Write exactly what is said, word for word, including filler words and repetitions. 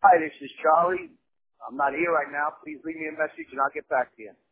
Hi, this is Charlie. I'm not here right now. Please leave me a message and I'll get back to you.